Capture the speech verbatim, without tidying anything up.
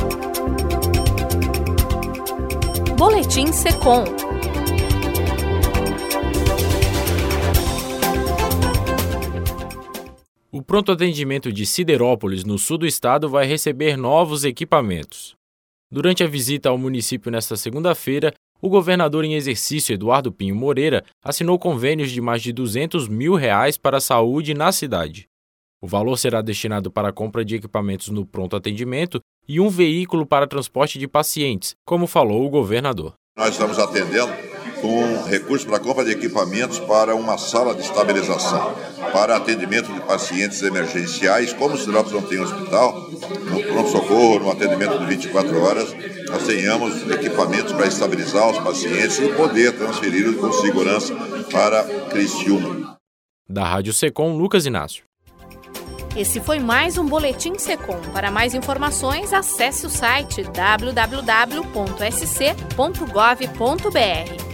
Boletim Secom. O pronto atendimento de Siderópolis, no sul do estado, vai receber novos equipamentos. Durante a visita ao município nesta segunda-feira, o governador em exercício, Eduardo Pinho Moreira, assinou convênios de mais de duzentos mil reais para a saúde na cidade. O valor será destinado para a compra de equipamentos no pronto atendimento e um veículo para transporte de pacientes, como falou o governador. Nós estamos atendendo com recursos para a compra de equipamentos para uma sala de estabilização, para atendimento de pacientes emergenciais. Como o Siderópolis não tem hospital, no pronto-socorro, no atendimento de vinte e quatro horas, nós tenhamos equipamentos para estabilizar os pacientes e poder transferi-los com segurança para Criciúma. Da Rádio Secom, Lucas Inácio. Esse foi mais um Boletim Secom. Para mais informações, acesse o site w w w ponto s c ponto gov ponto b r.